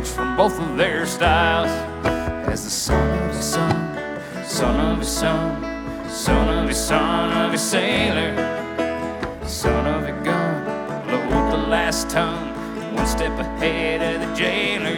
switch from both of their styles. As the son of his son, son of his son, son of his son of his sailor, son of a gun, load the last ton, one step ahead of the jailer.